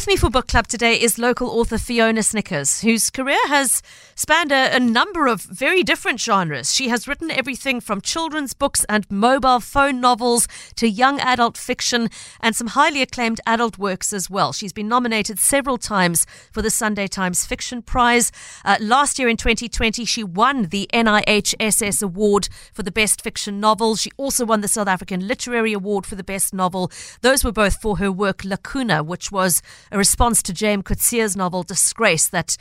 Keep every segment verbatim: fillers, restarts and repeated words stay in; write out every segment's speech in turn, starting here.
With me for book club today is local author Fiona Snickers, whose career has spanned a, a number of very different genres. She has written everything from children's books and mobile phone novels to young adult fiction and some highly acclaimed adult works as well. She's been nominated several times for the Sunday Times Fiction Prize. Uh, last year in twenty twenty, she won the N I H S S Award for the Best Fiction Novel. She also won the South African Literary Award for the Best Novel. Those were both for her work Lacuna, which was a response to James Coetzee's novel Disgrace that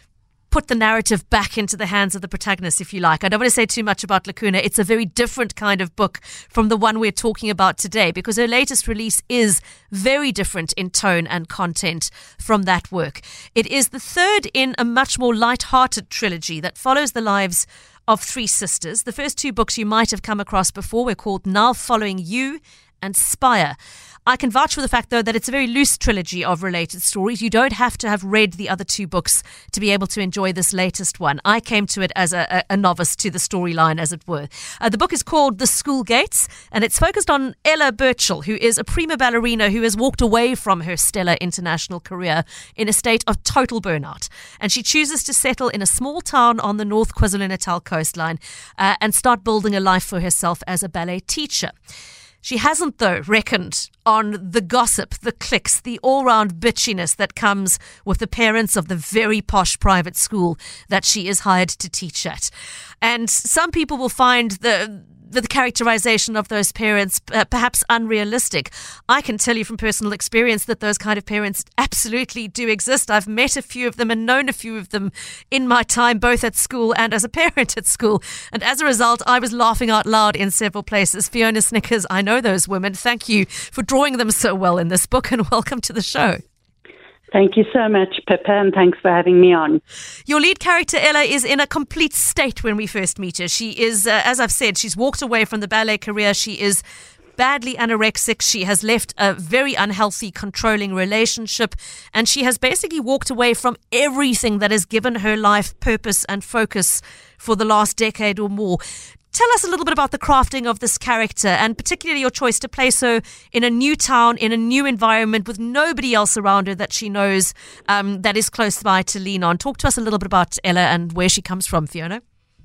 put the narrative back into the hands of the protagonist, if you like. I don't want to say too much about Lacuna. It's a very different kind of book from the one we're talking about today, because her latest release is very different in tone and content from that work. It is the third in a much more light-hearted trilogy that follows the lives of three sisters. The first two books you might have come across before were called Now Following You and Spire. I can vouch for the fact, though, that it's a very loose trilogy of related stories. You don't have to have read the other two books to be able to enjoy this latest one. I came to it as a, a novice to the storyline, as it were. Uh, the book is called The School Gates, and it's focused on Ella Birchall, who is a prima ballerina who has walked away from her stellar international career in a state of total burnout. And she chooses to settle in a small town on the North KwaZulu-Natal coastline uh, and start building a life for herself as a ballet teacher. She hasn't, though, reckoned on the gossip, the cliques, the all-round bitchiness that comes with the parents of the very posh private school that she is hired to teach at. And some people will find the the characterization of those parents uh, perhaps unrealistic. I can tell you from personal experience that those kind of parents absolutely do exist. I've met a few of them and known a few of them in my time, both at school and as a parent at school. And as a result, I was laughing out loud in several places. Fiona Snickers, I know those women. Thank you for drawing them so well in this book, and welcome to the show. Thank you so much, Pippa, and thanks for having me on. Your lead character, Ella, is in a complete state when we first meet her. She is, uh, as I've said, she's walked away from the ballet career. She is badly anorexic. She has left a very unhealthy, controlling relationship, and she has basically walked away from everything that has given her life purpose and focus for the last decade or more. Tell us a little bit about the crafting of this character, and particularly your choice to place her in a new town, in a new environment with nobody else around her that she knows um, that is close by to lean on. Talk to us a little bit about Ella and where she comes from, Fiona.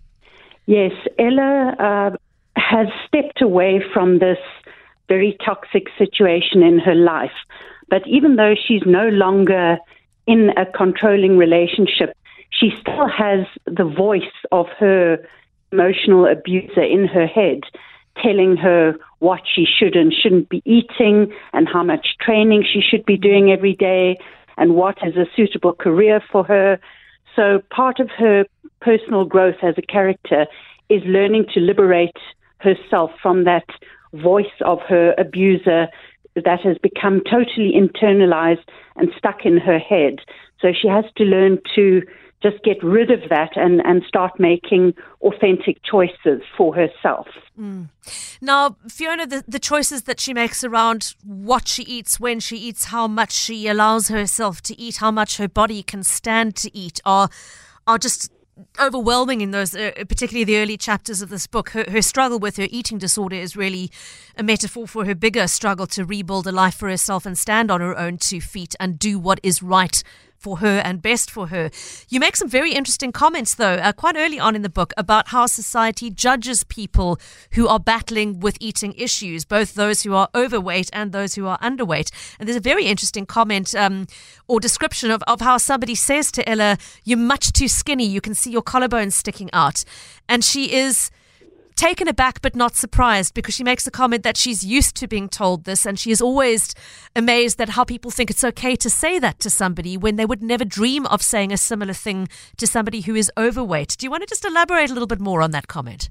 Yes, Ella uh, has stepped away from this very toxic situation in her life. But even though she's no longer in a controlling relationship, she still has the voice of her emotional abuser in her head, telling her what she should and shouldn't be eating and how much training she should be doing every day and what is a suitable career for her. So part of her personal growth as a character is learning to liberate herself from that voice of her abuser that has become totally internalized and stuck in her head. So she has to learn to just get rid of that and, and start making authentic choices for herself. Mm. Now, Fiona, the, the choices that she makes around what she eats, when she eats, how much she allows herself to eat, how much her body can stand to eat are are just overwhelming in those, uh, particularly the early chapters of this book. Her, her struggle with her eating disorder is really a metaphor for her bigger struggle to rebuild a life for herself and stand on her own two feet and do what is right for her and best for her. You make some very interesting comments, though, uh, quite early on in the book about how society judges people who are battling with eating issues, both those who are overweight and those who are underweight. And there's a very interesting comment um, or description of, of how somebody says to Ella, "You're much too skinny. You can see your collarbones sticking out." And she is taken aback but not surprised, because she makes the comment that she's used to being told this, and she is always amazed at how people think it's okay to say that to somebody when they would never dream of saying a similar thing to somebody who is overweight. Do you want to just elaborate a little bit more on that comment?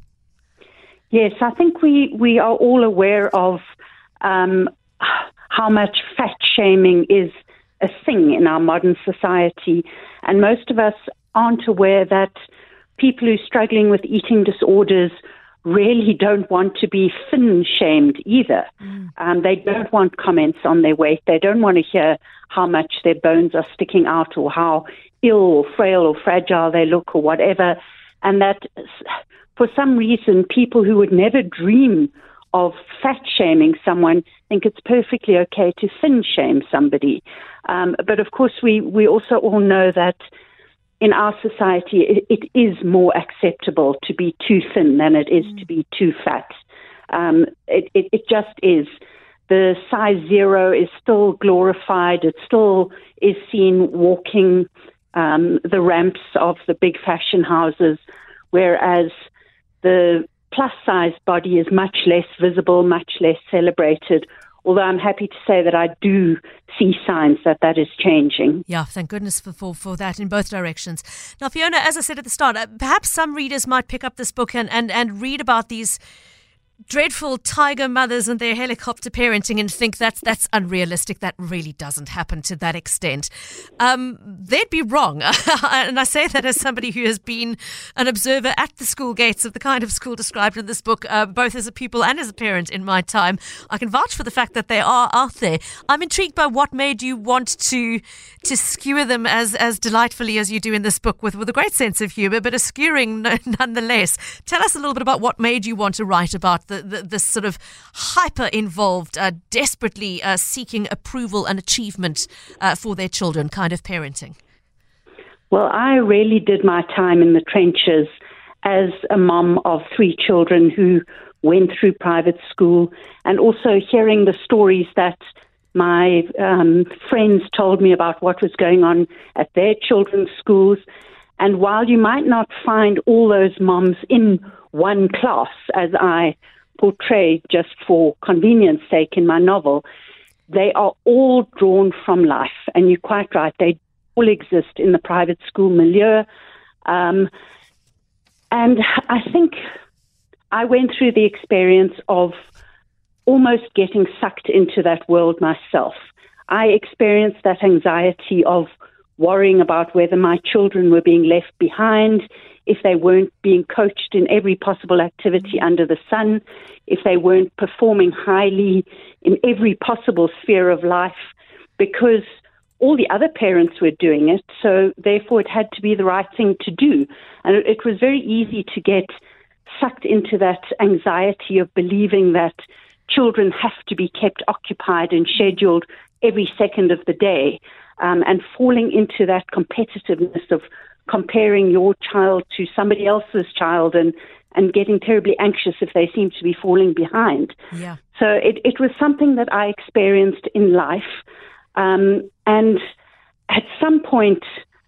Yes, I think we, we are all aware of um, how much fat shaming is a thing in our modern society, and most of us aren't aware that people who are struggling with eating disorders really don't want to be thin-shamed either. Mm. Um, they don't want comments on their weight. They don't want to hear how much their bones are sticking out or how ill or frail or fragile they look or whatever. And that for some reason, people who would never dream of fat shaming someone, think it's perfectly okay to thin shame somebody. Um, but of course, we, we also all know that in our society, it, it is more acceptable to be too thin than it is mm. to be too fat. Um, it, it, it just is. The size zero is still glorified. It still is seen walking um, the ramps of the big fashion houses, whereas the plus-size body is much less visible, much less celebrated, although I'm happy to say that I do see signs that that is changing. Yeah, thank goodness for, for, for that in both directions. Now, Fiona, as I said at the start, uh, perhaps some readers might pick up this book and, and, and read about these dreadful tiger mothers and their helicopter parenting and think that's that's unrealistic. That really doesn't happen to that extent. Um, they'd be wrong. And I say that as somebody who has been an observer at the school gates of the kind of school described in this book, uh, both as a pupil and as a parent in my time. I can vouch for the fact that they are out there. I'm intrigued by what made you want to to skewer them as as delightfully as you do in this book with, with a great sense of humour, but a skewering nonetheless. Tell us a little bit about what made you want to write about The, the, this sort of hyper-involved, uh, desperately uh, seeking approval and achievement uh, for their children kind of parenting. Well, I really did my time in the trenches as a mom of three children who went through private school, and also hearing the stories that my um, friends told me about what was going on at their children's schools. And while you might not find all those moms in one class, as I portray just for convenience sake in my novel, they are all drawn from life. And you're quite right, they all exist in the private school milieu. Um, and I think I went through the experience of almost getting sucked into that world myself. I experienced that anxiety of worrying about whether my children were being left behind, if they weren't being coached in every possible activity under the sun, if they weren't performing highly in every possible sphere of life, because all the other parents were doing it, so therefore it had to be the right thing to do. And it, it was very easy to get sucked into that anxiety of believing that children have to be kept occupied and scheduled every second of the day, um, and falling into that competitiveness of comparing your child to somebody else's child and, and getting terribly anxious if they seem to be falling behind. Yeah. So it, it was something that I experienced in life. Um, and at some point,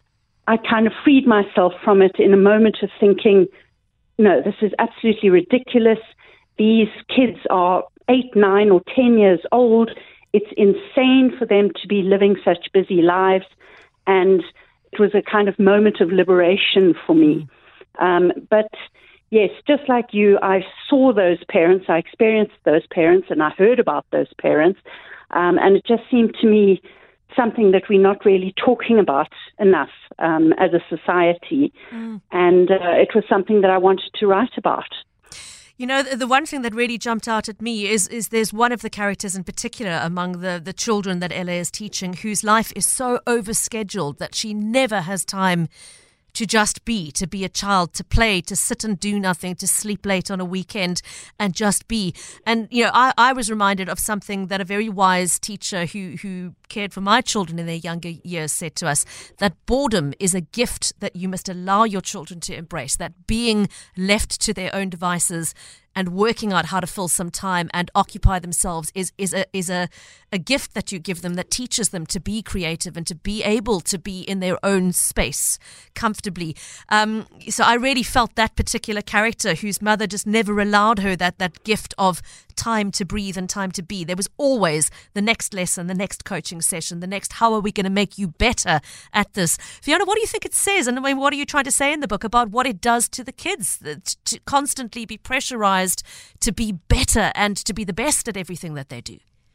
I kind of freed myself from it in a moment of thinking, no, this is absolutely ridiculous. These kids are eight, nine, or ten years old. It's insane for them to be living such busy lives. And it was a kind of moment of liberation for me. Um, but yes, just like you, I saw those parents, I experienced those parents, and I heard about those parents. Um, and it just seemed to me something that we're not really talking about enough um, as a society. Mm. And uh, it was something that I wanted to write about. You know, the, the one thing that really jumped out at me is is there's one of the characters in particular among the, the children that Ella is teaching whose life is so overscheduled that she never has time to just be, to be a child, to play, to sit and do nothing, to sleep late on a weekend and just be. And, you know, I, I was reminded of something that a very wise teacher who, who cared for my children in their younger years said to us, that boredom is a gift that you must allow your children to embrace, that being left to their own devices and working out how to fill some time and occupy themselves is is a is a, a gift that you give them that teaches them to be creative and to be able to be in their own space comfortably. Um, so I really felt that particular character whose mother just never allowed her that that gift of time to breathe and time to be. There was always the next lesson, the next coaching session, the next how are we going to make you better at this. Fiona, what do you think it says? And I mean, what are you trying to say in the book about what it does to the kids to constantly be pressurized to be better and to be the best at everything that they do?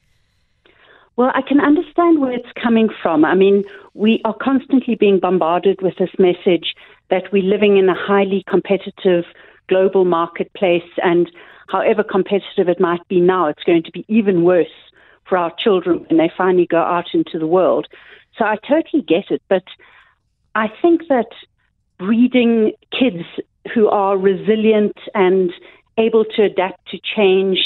Well, I can understand where it's coming from. I mean, we are constantly being bombarded with this message that we're living in a highly competitive global marketplace, and however competitive it might be now, it's going to be even worse for our children when they finally go out into the world. So I totally get it, but I think that breeding kids who are resilient and able to adapt to change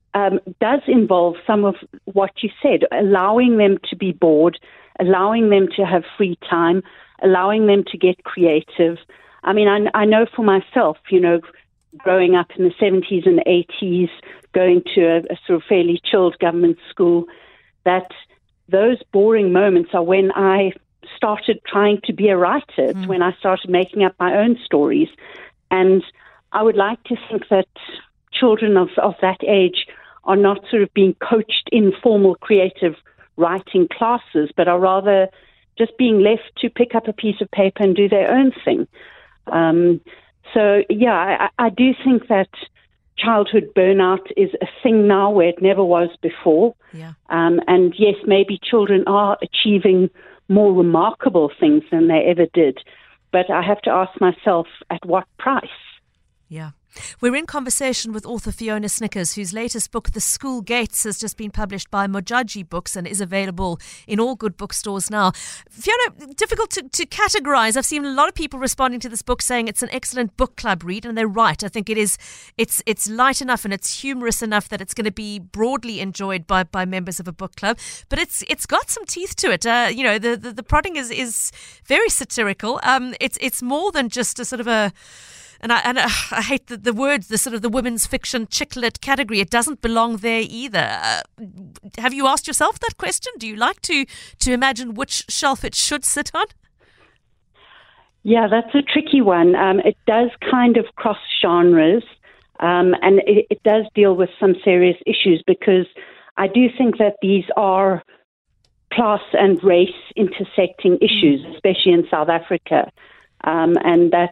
um, does involve some of what you said, allowing them to be bored, allowing them to have free time, allowing them to get creative. I mean, I, I know for myself, you know, growing up in the seventies and eighties, going to a, a sort of fairly chilled government school, that those boring moments are when I started trying to be a writer. It's mm. when I started making up my own stories. And I would like to think that children of, of that age are not sort of being coached in formal creative writing classes, but are rather just being left to pick up a piece of paper and do their own thing. Um, so, yeah, I, I do think that childhood burnout is a thing now where it never was before. Yeah. Um, and yes, maybe children are achieving more remarkable things than they ever did. But I have to ask myself, at what price? Yeah. We're in conversation with author Fiona Snickers, whose latest book, The School Gates, has just been published by Mojaji Books and is available in all good bookstores now. Fiona, difficult to, to categorize. I've seen a lot of people responding to this book saying it's an excellent book club read, and they're right. I think it is. It's it's light enough and it's humorous enough that it's going to be broadly enjoyed by, by members of a book club. But it's it's got some teeth to it. Uh, you know, the, the the prodding is is very satirical. Um, it's it's more than just a sort of a. And I and I, I hate the, the words, the sort of the women's fiction chick lit category. It doesn't belong there either. Uh, have you asked yourself that question? Do you like to, to imagine which shelf it should sit on? Yeah, that's a tricky one. Um, it does kind of cross genres, um, and it, it does deal with some serious issues, because I do think that these are class and race intersecting issues, especially in South Africa, um, and that,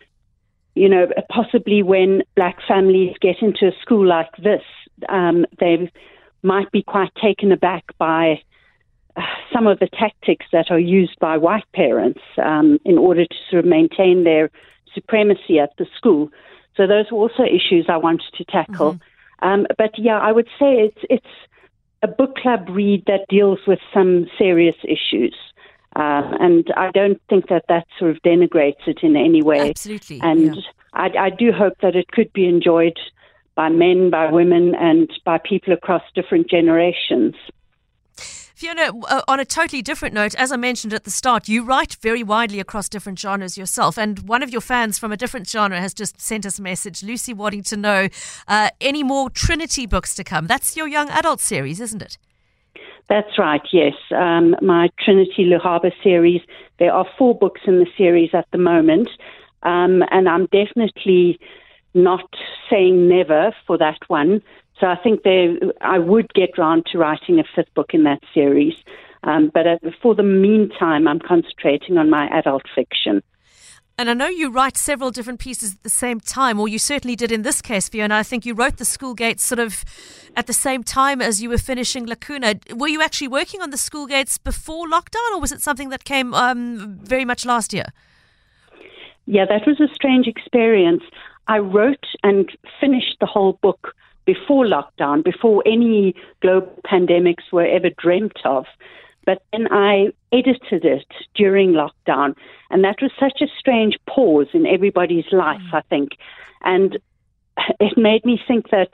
you know, possibly when black families get into a school like this, um, they might be quite taken aback by uh, some of the tactics that are used by white parents um, in order to sort of maintain their supremacy at the school. So those are also issues I wanted to tackle. Mm-hmm. Um, but yeah, I would say it's it's a book club read that deals with some serious issues. Um, and I don't think that that sort of denigrates it in any way. Absolutely. And yeah. I, I do hope that it could be enjoyed by men, by women, and by people across different generations. Fiona, uh, on a totally different note, as I mentioned at the start, you write very widely across different genres yourself. And one of your fans from a different genre has just sent us a message, Lucy, wanting to know uh, any more Trinity books to come. That's your young adult series, isn't it? That's right, yes. Um, my Trinity Luhaba series, there are four books in the series at the moment, um, and I'm definitely not saying never for that one. So I think there, I would get round to writing a fifth book in that series. Um, but uh, for the meantime, I'm concentrating on my adult fiction. And I know you write several different pieces at the same time, or you certainly did in this case, Fiona. I think you wrote The School Gates sort of at the same time as you were finishing Lacuna. Were you actually working on The School Gates before lockdown, or was it something that came um, very much last year? Yeah, that was a strange experience. I wrote and finished the whole book before lockdown, before any global pandemics were ever dreamt of. But then I edited it during lockdown, and that was such a strange pause in everybody's life, I think. And it made me think that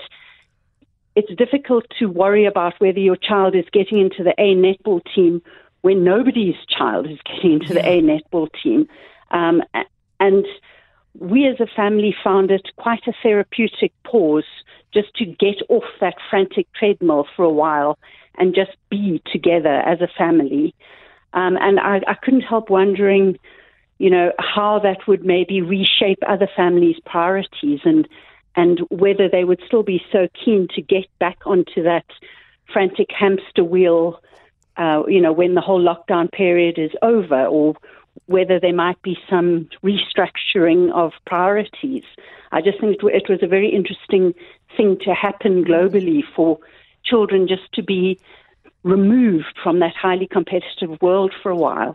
it's difficult to worry about whether your child is getting into the A netball team when nobody's child is getting into the A netball team. Um, and we as a family found it quite a therapeutic pause just to get off that frantic treadmill for a while and just be together as a family. Um, and I, I couldn't help wondering, you know, how that would maybe reshape other families' priorities, and and whether they would still be so keen to get back onto that frantic hamster wheel, uh, you know, when the whole lockdown period is over, or whether there might be some restructuring of priorities. I just think it, it was a very interesting thing to happen globally for children just to be removed from that highly competitive world for a while.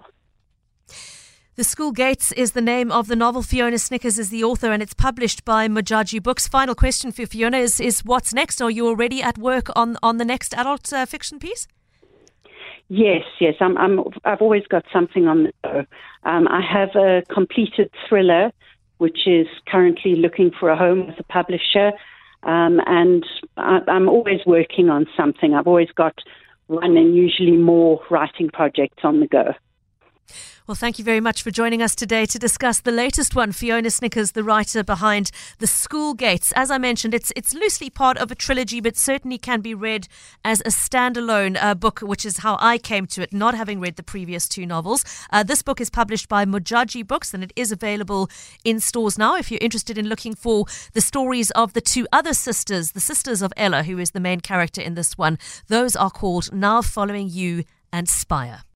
The School Gates is the name of the novel. Fiona Snickers is the author, and it's published by Mojaji Books. Final question for Fiona is, is what's next? Are you already at work on, on the next adult uh, fiction piece? Yes, yes. I'm, I'm, I've always got something on the go. Um, I have a completed thriller, which is currently looking for a home with a publisher. Um, and I, I'm always working on something. I've always got one and usually more writing projects on the go. Well, thank you very much for joining us today to discuss the latest one. Fiona Snickers, the writer behind The School Gates. As I mentioned, it's it's loosely part of a trilogy, but certainly can be read as a standalone uh, book, which is how I came to it, not having read the previous two novels. Uh, this book is published by Mojaji Books, and it is available in stores now. If you're interested in looking for the stories of the two other sisters, the sisters of Ella, who is the main character in this one, those are called Now Following You and Spire.